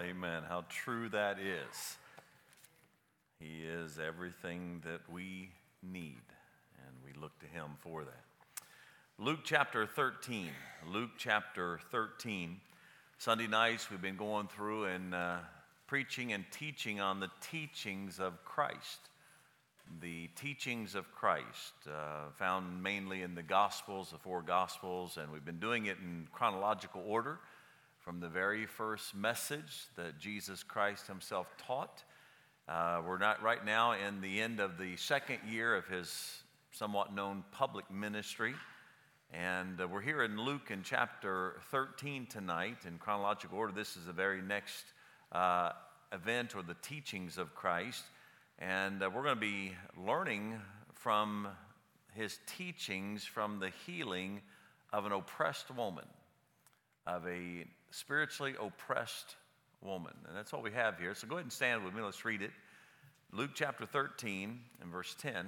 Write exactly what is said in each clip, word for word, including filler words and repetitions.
Amen. How true that is. He is everything that we need, and we look to him for that. Luke chapter thirteen. Luke chapter thirteen. Sunday nights we've been going through and uh, preaching and teaching on the teachings of Christ. The teachings of Christ, uh, found mainly in the Gospels, the four Gospels, and we've been doing it in chronological order from the very first message that Jesus Christ himself taught. Uh, we're not right now in the end of the second year of his somewhat known public ministry, and uh, we're here in Luke in chapter thirteen tonight in chronological order. This is the very next uh, event or the teachings of Christ. And uh, we're going to be learning from his teachings from the healing of an oppressed woman, of a spiritually oppressed woman. And that's what we have here. So go ahead and stand with me. Let's read it. Luke chapter thirteen and verse ten.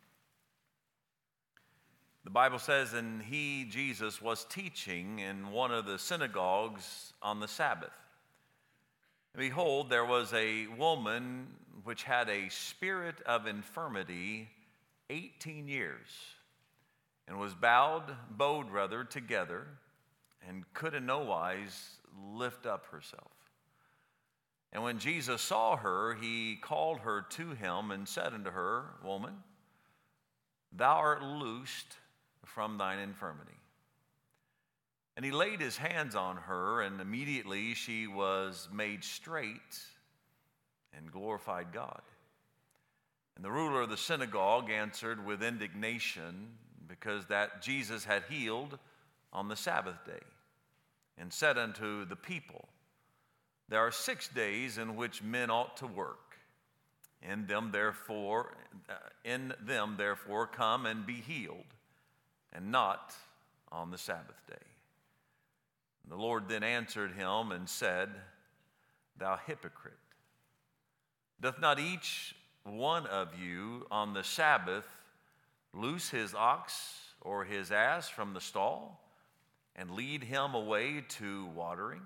The Bible says, "And he, Jesus, was teaching in one of the synagogues on the Sabbath. And behold, there was a woman which had a spirit of infirmity eighteen years, and was bowed, bowed rather, together, and could in no wise lift up herself. And when Jesus saw her, he called her to him and said unto her, Woman, thou art loosed from thine infirmity. And he laid his hands on her, and immediately she was made straight and glorified God. And the ruler of the synagogue answered with indignation, because that Jesus had healed on the Sabbath day, and said unto the people, There are six days in which men ought to work. In them therefore, in them therefore come and be healed, and not on the Sabbath day. And the Lord then answered him and said, Thou hypocrite, doth not each one of you on the Sabbath loose his ox or his ass from the stall, and lead him away to watering?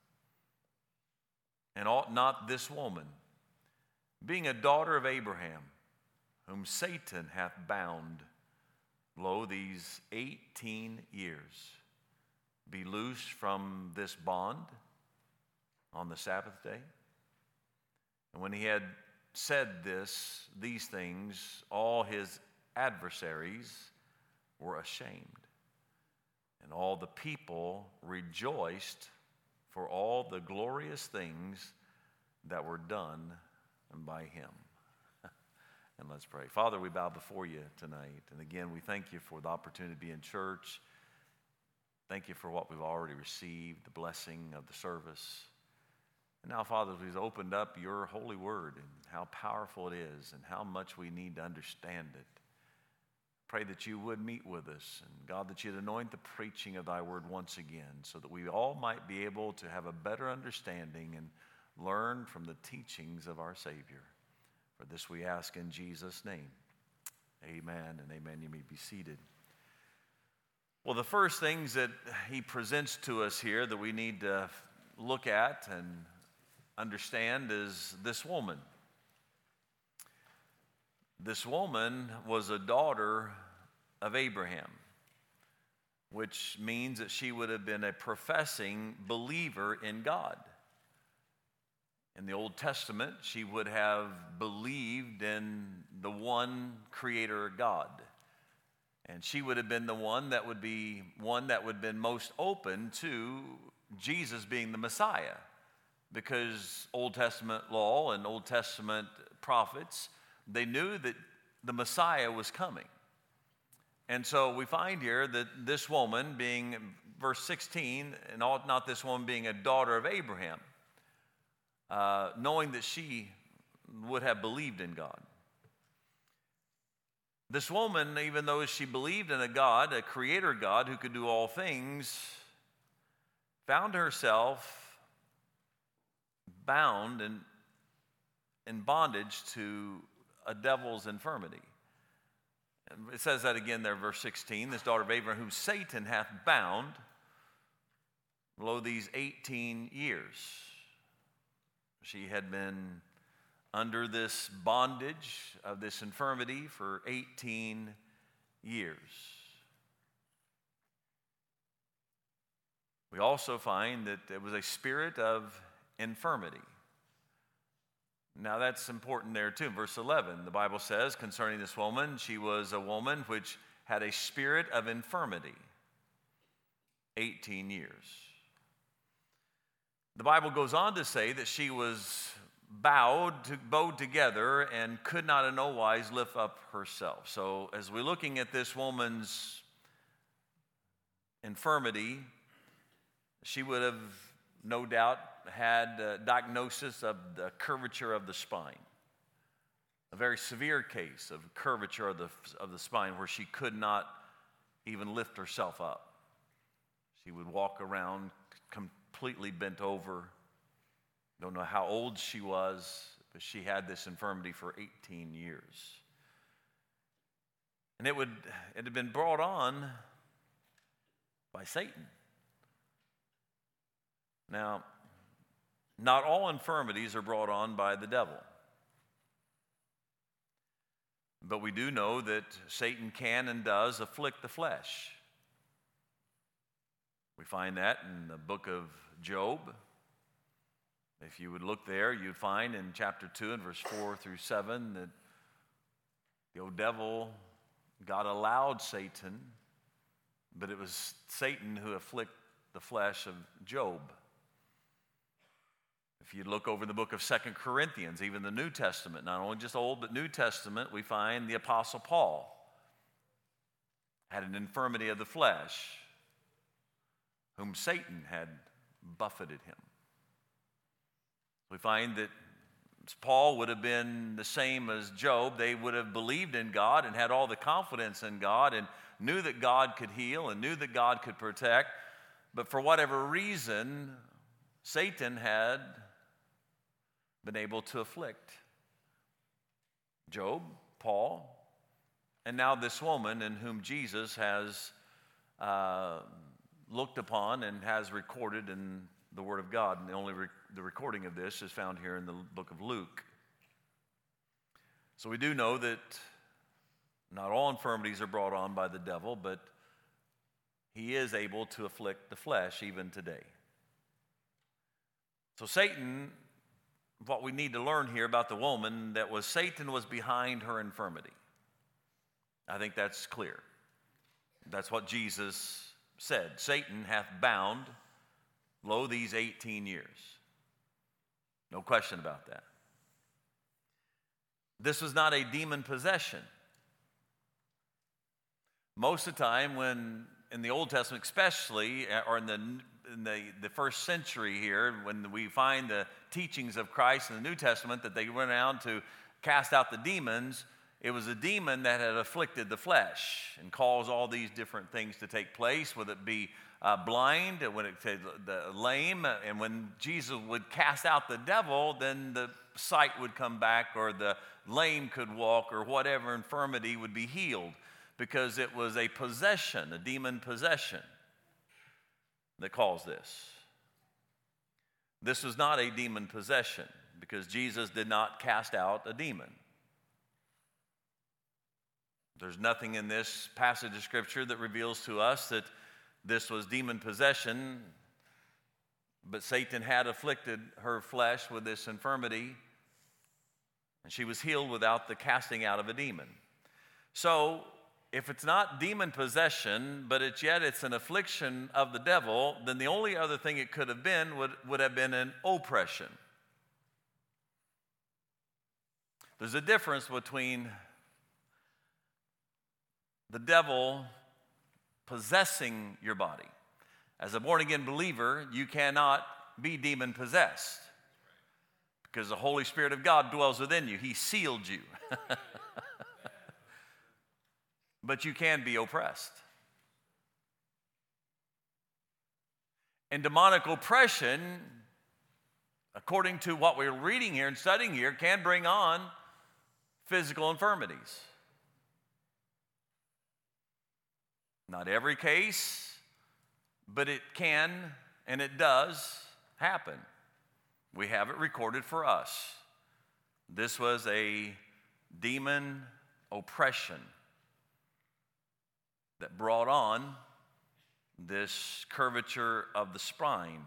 And ought not this woman, being a daughter of Abraham, whom Satan hath bound, lo, these eighteen years, be loosed from this bond on the Sabbath day? And when he had said this, these things, all his adversaries were ashamed. And all the people rejoiced for all the glorious things that were done by him. And let's pray. Father, we bow before you tonight. And again, we thank you for the opportunity to be in church. Thank you for what we've already received, the blessing of the service. And now, Father, we've opened up your holy word and how powerful it is and how much we need to understand it. Pray that you would meet with us, and God, that you'd anoint the preaching of thy word once again, so that we all might be able to have a better understanding and learn from the teachings of our Savior. For this we ask in Jesus' name. Amen and amen. You may be seated. Well, the first things that he presents to us here that we need to look at and understand is this woman. This woman was a daughter of Abraham, which means that she would have been a professing believer in God. In the Old Testament, she would have believed in the one creator God. And she would have been the one that would be one that would have been most open to Jesus being the Messiah, because Old Testament law and Old Testament prophets, they knew that the Messiah was coming. And so we find here that this woman being, verse sixteen, and ought not this woman being a daughter of Abraham, uh, knowing that she would have believed in God. This woman, even though she believed in a God, a creator God who could do all things, found herself bound and in bondage to a devil's infirmity. It says that again there, verse sixteen, this daughter of Abraham, whom Satan hath bound, lo, these eighteen years. She had been under this bondage of this infirmity for eighteen years. We also find that it was a spirit of infirmity. Now that's important there too. In verse eleven, the Bible says concerning this woman, she was a woman which had a spirit of infirmity. eighteen years. The Bible goes on to say that she was bowed, to, bowed together and could not in no wise lift up herself. So as we're looking at this woman's infirmity, she would have no doubt had a diagnosis of the curvature of the spine. A very severe case of curvature of the, of the spine where she could not even lift herself up. She would walk around completely bent over. Don't know how old she was, but she had this infirmity for eighteen years. And it would it had been brought on by Satan. Now, not all infirmities are brought on by the devil. But we do know that Satan can and does afflict the flesh. We find that in the book of Job. If you would look there, you'd find in chapter two and verse four through seven that the old devil, God allowed Satan, but it was Satan who afflicted the flesh of Job. If you look over the book of Second Corinthians, even the New Testament, not only just Old but New Testament, we find the Apostle Paul had an infirmity of the flesh, whom Satan had buffeted him. We find that Paul would have been the same as Job. They would have believed in God and had all the confidence in God and knew that God could heal and knew that God could protect. But for whatever reason, Satan had been able to afflict Job, Paul, and now this woman in whom Jesus has uh, looked upon and has recorded in the Word of God. And the only re- the recording of this is found here in the book of Luke. So we do know that not all infirmities are brought on by the devil, but he is able to afflict the flesh even today. So Satan, what we need to learn here about the woman, that was Satan was behind her infirmity. I think that's clear. That's what Jesus said. Satan hath bound, lo, these eighteen years. No question about that. This was not a demon possession. Most of the time when, in the Old Testament especially, or in the in the, the first century here, when we find the teachings of Christ in the New Testament that they went out to cast out the demons, it was a demon that had afflicted the flesh and caused all these different things to take place, whether it be uh, blind, when it said the lame, and when Jesus would cast out the devil, then the sight would come back, or the lame could walk, or whatever infirmity would be healed, because it was a possession, a demon possession, that caused this. This was not a demon possession, because Jesus did not cast out a demon. There's nothing in this passage of Scripture that reveals to us that this was demon possession, but Satan had afflicted her flesh with this infirmity, and she was healed without the casting out of a demon. So, if it's not demon possession, but it's yet it's an affliction of the devil, then the only other thing it could have been would, would have been an oppression. There's a difference between the devil possessing your body. As a born-again believer, you cannot be demon-possessed because the Holy Spirit of God dwells within you. He sealed you. But you can be oppressed. And demonic oppression, according to what we're reading here and studying here, can bring on physical infirmities. Not every case, but it can and it does happen. We have it recorded for us. This was a demon oppression that brought on this curvature of the spine.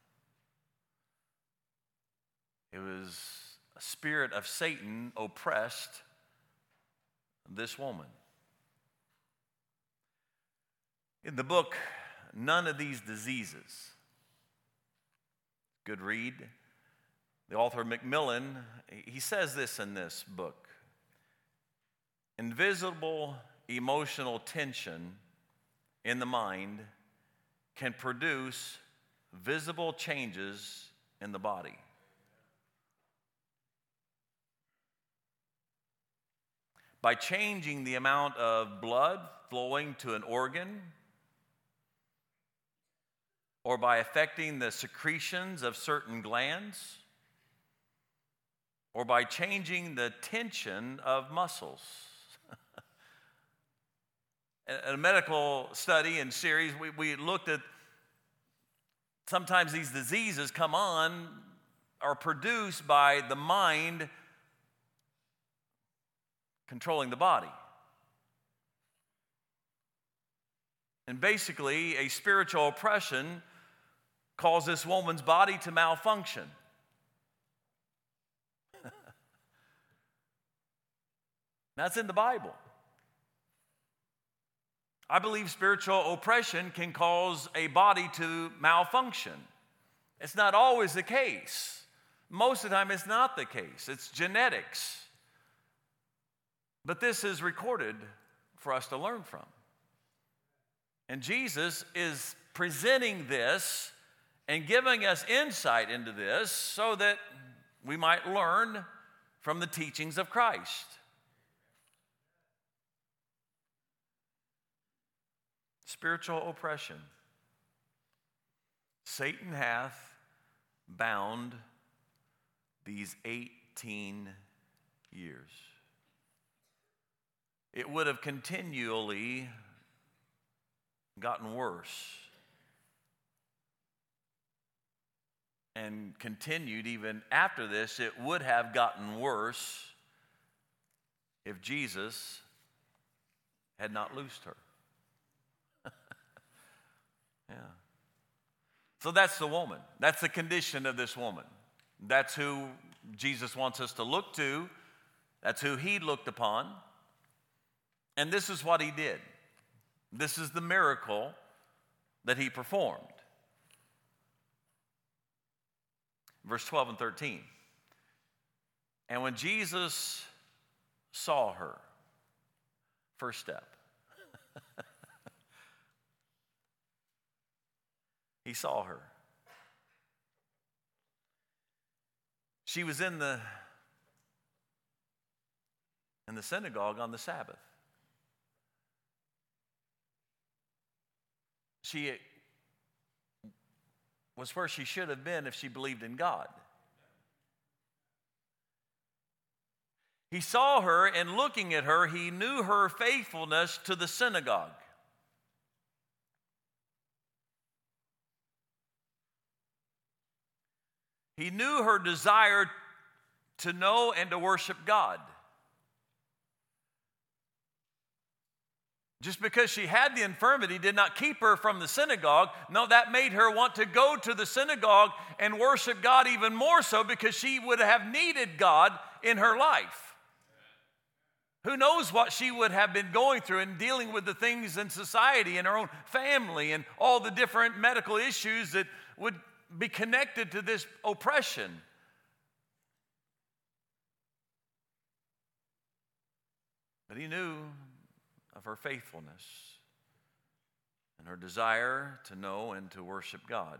It was a spirit of Satan oppressed this woman. In the book, None of These Diseases, good read. The author Macmillan, he says this in this book: invisible emotional tension in the mind can produce visible changes in the body. By changing the amount of blood flowing to an organ, or by affecting the secretions of certain glands, or by changing the tension of muscles. In a medical study and series, we, we looked at sometimes these diseases come on, are produced by the mind controlling the body. And basically, a spiritual oppression caused this woman's body to malfunction. That's in the Bible. I believe spiritual oppression can cause a body to malfunction. It's not always the case. Most of the time, it's not the case. It's genetics. But this is recorded for us to learn from. And Jesus is presenting this and giving us insight into this so that we might learn from the teachings of Christ. Spiritual oppression. Satan hath bound these eighteen years. It would have continually gotten worse and continued even after this. It would have gotten worse if Jesus had not loosed her. Yeah. So that's the woman. That's the condition of this woman. That's who Jesus wants us to look to. That's who he looked upon. And this is what he did. This is the miracle that he performed. Verse twelve and thirteen. And when Jesus saw her, first step, he saw her. She was in the, in the synagogue on the Sabbath. She was where she should have been if she believed in God. He saw her, and looking at her, he knew her faithfulness to the synagogue. He knew her desire to know and to worship God. Just because she had the infirmity did not keep her from the synagogue. No, that made her want to go to the synagogue and worship God even more so, because she would have needed God in her life. Who knows what she would have been going through and dealing with the things in society and her own family and all the different medical issues that would be connected to this oppression. But he knew of her faithfulness and her desire to know and to worship God.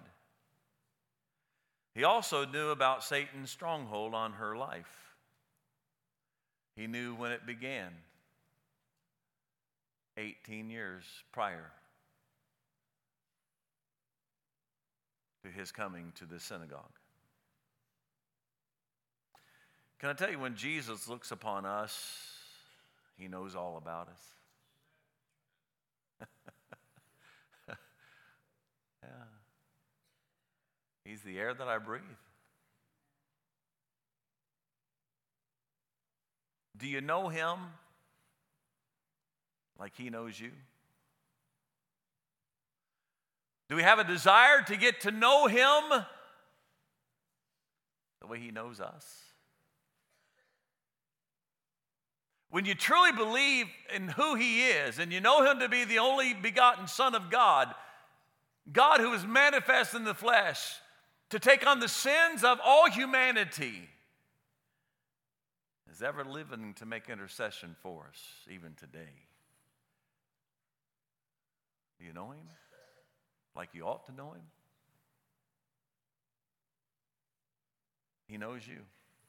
He also knew about Satan's stronghold on her life. He knew when it began, eighteen years prior to his coming to the synagogue. Can I tell you, when Jesus looks upon us, he knows all about us. Yeah. He's the air that I breathe. Do you know him like he knows you? Do we have a desire to get to know him the way he knows us? When you truly believe in who he is and you know him to be the only begotten Son of God, God who is manifest in the flesh to take on the sins of all humanity, is ever living to make intercession for us, even today. Do you know him like you ought to know him? He knows you.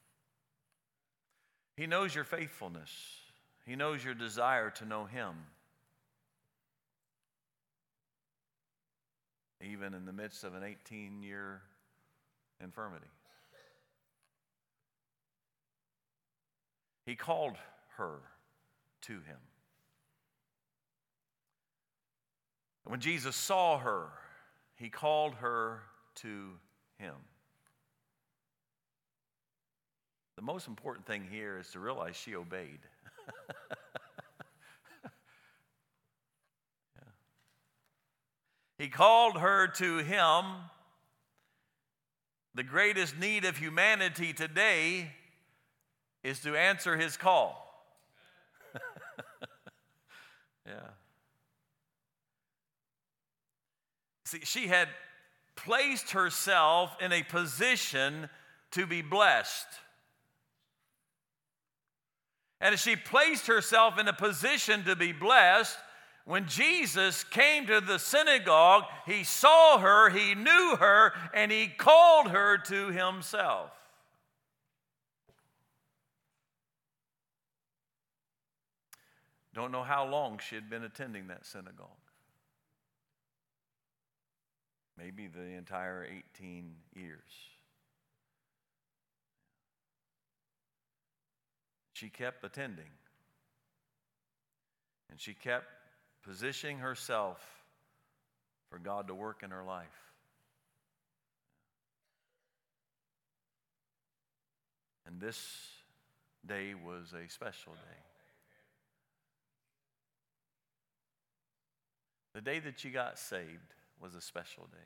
He knows your faithfulness. He knows your desire to know him. Even in the midst of an eighteen-year infirmity. He called her to him. When Jesus saw her, he called her to him. The most important thing here is to realize she obeyed. Yeah. He called her to him. The greatest need of humanity today is to answer his call. Yeah. See, she had placed herself in a position to be blessed. And as she placed herself in a position to be blessed, when Jesus came to the synagogue, he saw her, he knew her, and he called her to himself. Don't know how long she had been attending that synagogue. Maybe the entire eighteen years. She kept attending. And she kept positioning herself for God to work in her life. And this day was a special day. The day that you got saved was a special day.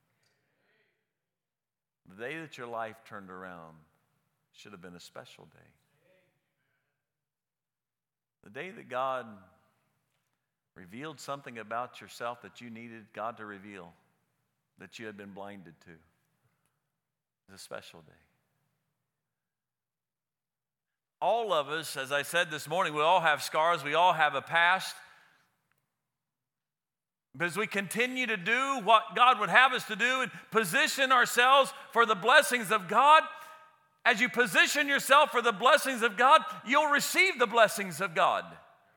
The day that your life turned around should have been a special day. The day that God revealed something about yourself that you needed God to reveal, that you had been blinded to, is a special day. All of us, as I said this morning, we all have scars, we all have a past. But as we continue to do what God would have us to do and position ourselves for the blessings of God, as you position yourself for the blessings of God, you'll receive the blessings of God.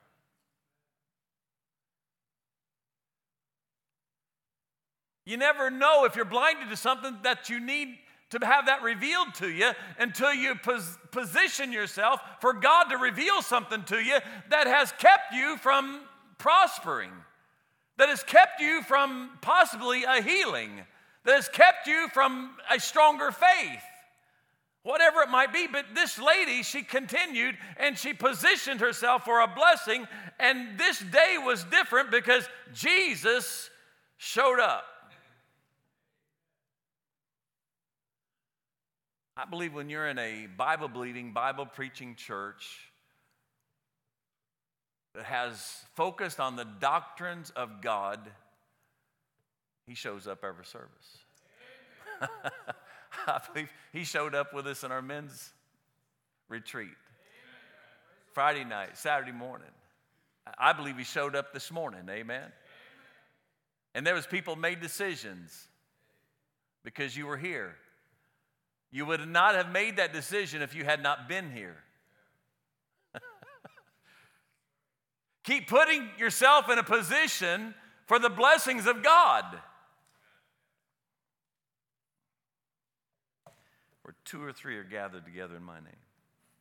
You never know if you're blinded to something that you need to have that revealed to you until you pos- position yourself for God to reveal something to you that has kept you from prospering, that has kept you from possibly a healing, that has kept you from a stronger faith. Whatever it might be, but this lady, she continued and she positioned herself for a blessing, and this day was different because Jesus showed up. I believe when you're in a Bible-believing, Bible-preaching church that has focused on the doctrines of God, he shows up every service. I believe he showed up with us in our men's retreat. Friday night, Saturday morning. I believe he showed up this morning, amen? And there was people made decisions because you were here. You would not have made that decision if you had not been here. Keep putting yourself in a position for the blessings of God. Where two or three are gathered together in my name.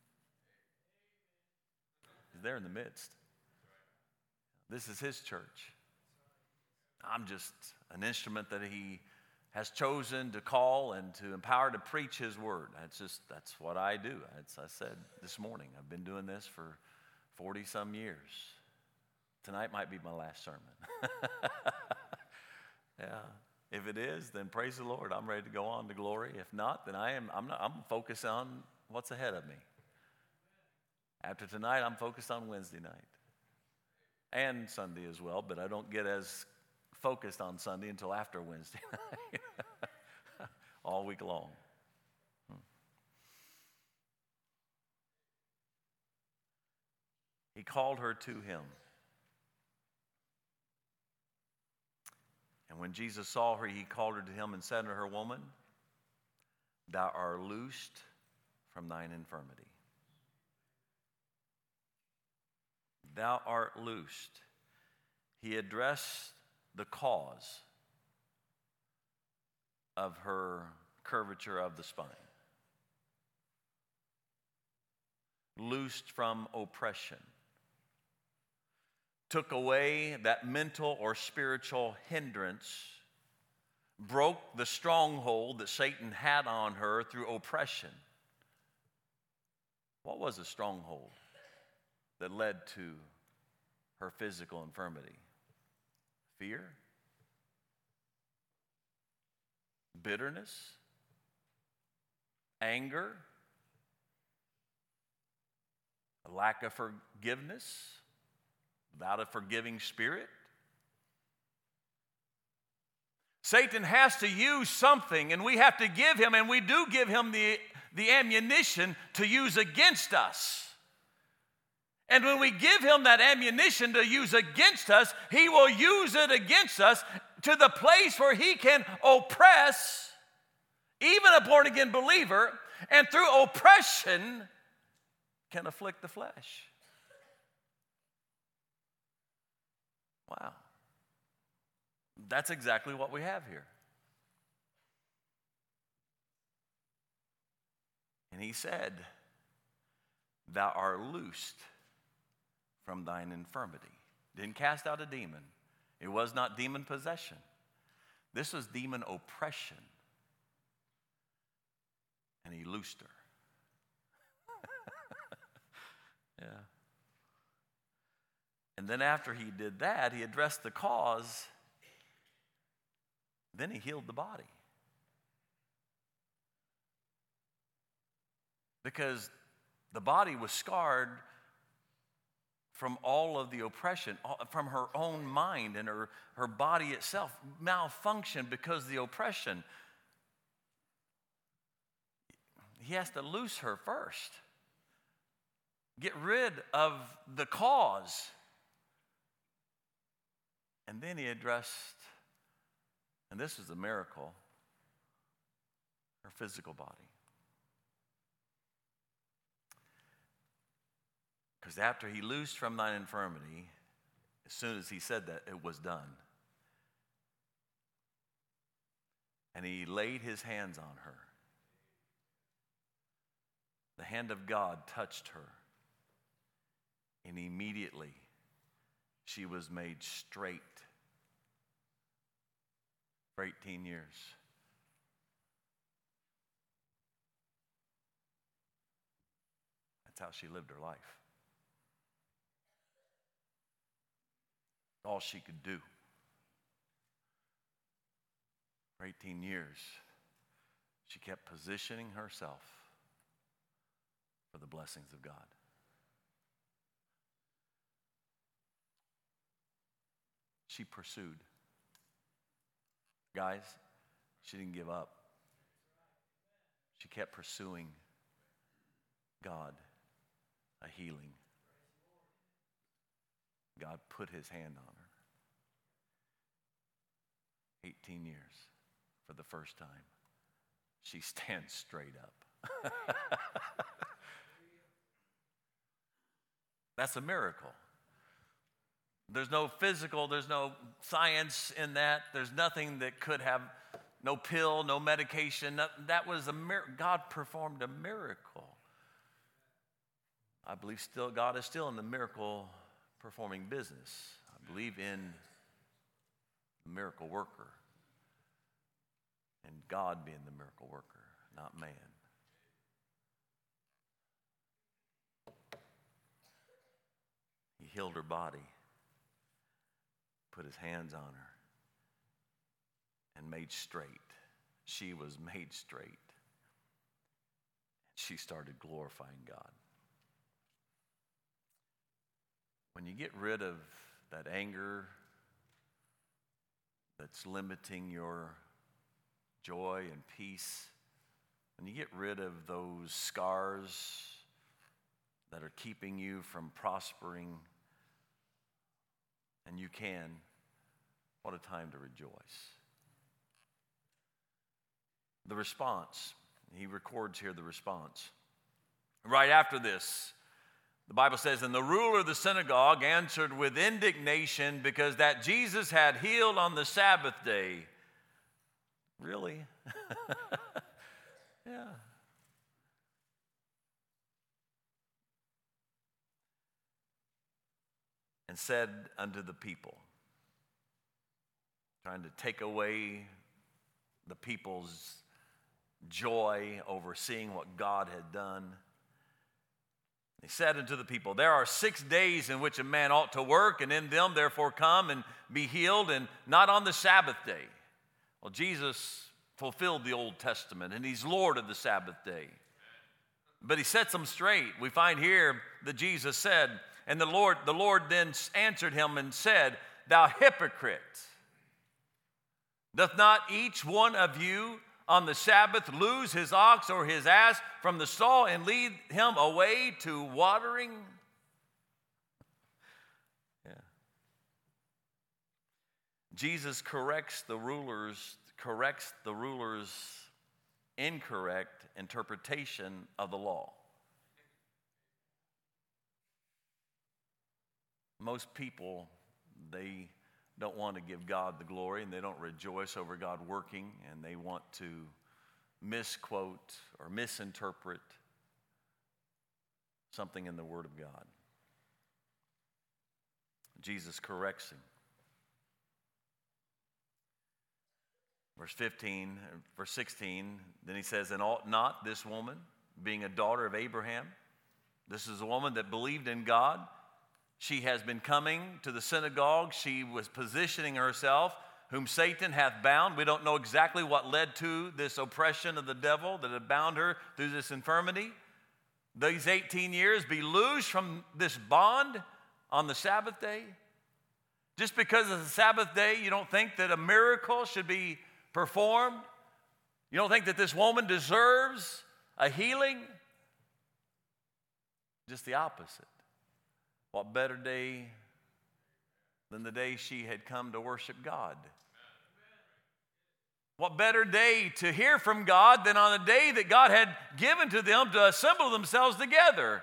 He's there in the midst. This is his church. I'm just an instrument that he has chosen to call and to empower to preach his word. That's just, that's what I do. As I said this morning, I've been doing this for forty some years. Tonight might be my last sermon. Yeah. If it is, then praise the Lord. I'm ready to go on to glory. If not, then I am, I'm not, I'm focused on what's ahead of me. After tonight, I'm focused on Wednesday night. And Sunday as well, but I don't get as focused on Sunday until after Wednesday night. All week long. Hmm. He called her to him. And when Jesus saw her, he called her to him and said unto her, Woman, thou art loosed from thine infirmity. Thou art loosed. He addressed the cause of her curvature of the spine. Loosed from oppression. Took away that mental or spiritual hindrance, broke the stronghold that Satan had on her through oppression. What was a stronghold that led to her physical infirmity? Fear? Bitterness? Anger? A lack of forgiveness? Without a forgiving spirit? Satan has to use something, and we have to give him, and we do give him the, the ammunition to use against us. And when we give him that ammunition to use against us, he will use it against us to the place where he can oppress even a born-again believer, and through oppression can afflict the flesh. Wow. That's exactly what we have here. And he said, Thou art loosed from thine infirmity. Didn't cast out a demon. It was not demon possession. This was demon oppression. And he loosed her. Yeah. And then after he did that, he addressed the cause. Then he healed the body. Because the body was scarred from all of the oppression, from her own mind, and her, her body itself malfunctioned because of the oppression. He has to loose her first. Get rid of the cause. And then he addressed, and this is a miracle, her physical body. Because after he loosed from thine infirmity, as soon as he said that, it was done. And he laid his hands on her. The hand of God touched her. And immediately she was made straight for eighteen years. That's how she lived her life. All she could do. For eighteen years, she kept positioning herself for the blessings of God. She pursued. Guys, she didn't give up. She kept pursuing God, a healing. God put his hand on her. eighteen years for the first time. She stands straight up. That's a miracle. There's no physical, there's no science in that. There's nothing that could have, no pill, no medication. That was a miracle. God performed a miracle. I believe still God is still in the miracle performing business. I believe in the miracle worker. and God being the miracle worker, not man. He healed her body, put his hands on her, and made straight. She was made straight. She started glorifying God. When you get rid of that anger that's limiting your joy and peace, when you get rid of those scars that are keeping you from prospering, and you can, what a time to rejoice. The response, he records here the response. Right after this, the Bible says, and the ruler of the synagogue answered with indignation because that Jesus had healed on the Sabbath day. Really? Yeah. And said unto the people, trying to take away the people's joy over seeing what God had done. He said unto the people, there are six days in which a man ought to work, and in them therefore come and be healed, and not on the Sabbath day. Well, Jesus fulfilled the Old Testament, and he's Lord of the Sabbath day. But he sets them straight. We find here that Jesus said, and the Lord, the Lord then answered him and said, thou hypocrite, doth not each one of you on the Sabbath lose his ox or his ass from the stall and lead him away to watering? Yeah. Jesus corrects the rulers, corrects the rulers' incorrect interpretation of the law. Most people, they don't want to give God the glory, and they don't rejoice over God working, and they want to misquote or misinterpret something in the Word of God. Jesus corrects him. Verse fifteen, verse sixteen, then he says, and ought not this woman, being a daughter of Abraham, this is a woman that believed in God. She has been coming to the synagogue. She was positioning herself, whom Satan hath bound. We don't know exactly what led to this oppression of the devil that had bound her through this infirmity. These eighteen years, be loosed from this bond on the Sabbath day. Just because it's a Sabbath day, you don't think that a miracle should be performed? You don't think that this woman deserves a healing? Just the opposite. What better day than the day she had come to worship God? What better day to hear from God than on the day that God had given to them to assemble themselves together?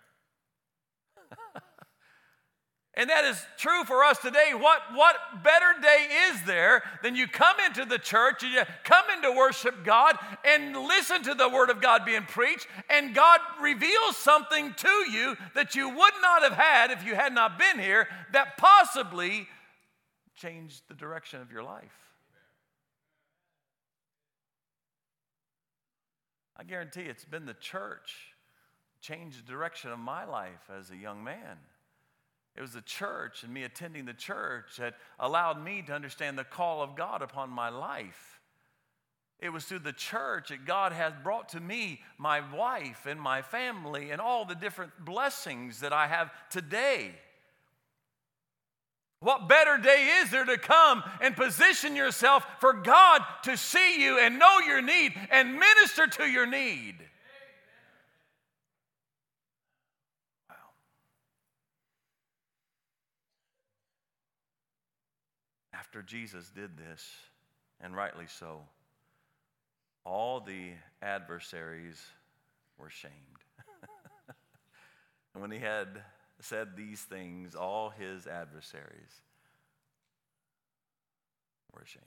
And that is true for us today. What, what better day is there than you come into the church, and you come in to worship God and listen to the Word of God being preached, and God reveals something to you that you would not have had if you had not been here, that possibly changed the direction of your life. I guarantee it's been the church changed the direction of my life as a young man. It was the church and me attending the church that allowed me to understand the call of God upon my life. It was through the church that God has brought to me my wife and my family and all the different blessings that I have today. What better day is there to come and position yourself for God to see you and know your need and minister to your need? After Jesus did this, and rightly so, all the adversaries were shamed. And when he had said these things, all his adversaries were ashamed.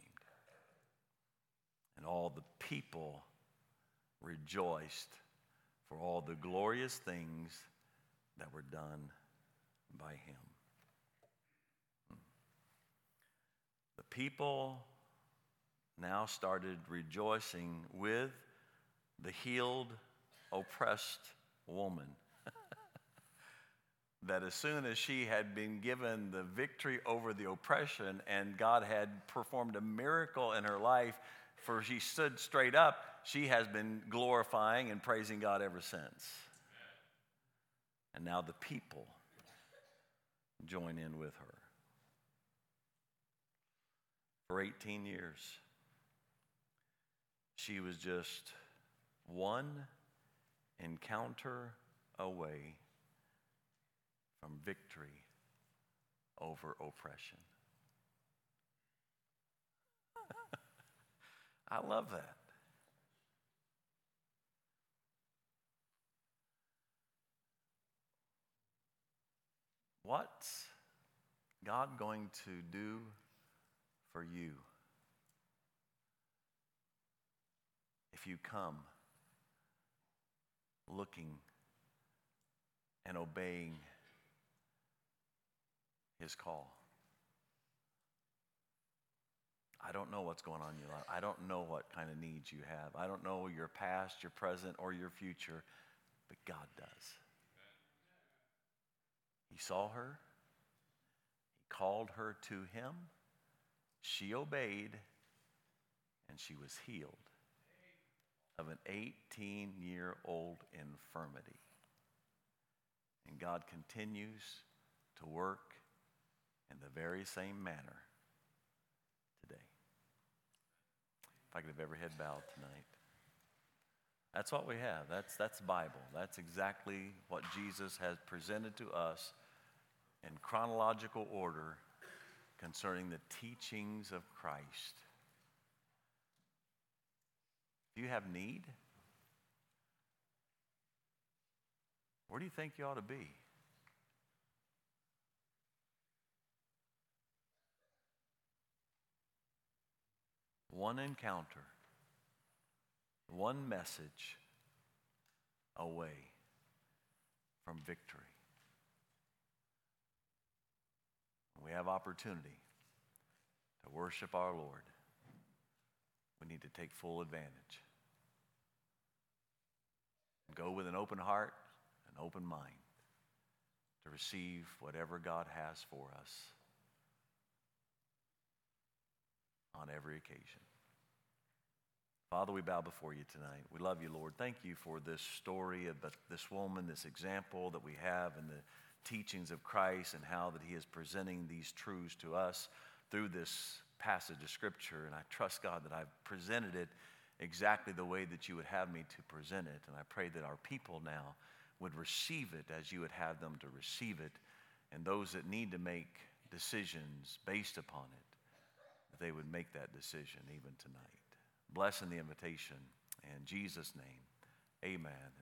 And all the people rejoiced for all the glorious things that were done by him. The people now started rejoicing with the healed, oppressed woman. That as soon as she had been given the victory over the oppression and God had performed a miracle in her life, for she stood straight up, she has been glorifying and praising God ever since. And now the people join in with her. For eighteen years, she was just one encounter away from victory over oppression. I love that. What's God going to do for you if you come looking and obeying His call? I don't know what's going on in your life. I don't know what kind of needs you have. I don't know your past, your present, or your future, but God does. He saw her. He called her to Him. She obeyed, and she was healed of an eighteen-year-old infirmity. And God continues to work in the very same manner today. If I could have every head bowed tonight. That's what we have. That's, that's Bible. That's exactly what Jesus has presented to us in chronological order concerning the teachings of Christ. Do you have need? Where do you think you ought to be? One encounter, one message away from victory. We have opportunity to worship our Lord. We need to take full advantage. Go with an open heart, an open mind to receive whatever God has for us on every occasion. Father, we bow before you tonight. We love you, Lord. Thank you for this story about this woman, this example that we have in the teachings of Christ and how that He is presenting these truths to us through this passage of Scripture. And I trust, God, that I've presented it exactly the way that you would have me to present it. And I pray that our people now would receive it as you would have them to receive it. And those that need to make decisions based upon it, that they would make that decision even tonight. Bless in the invitation. In Jesus' name, amen.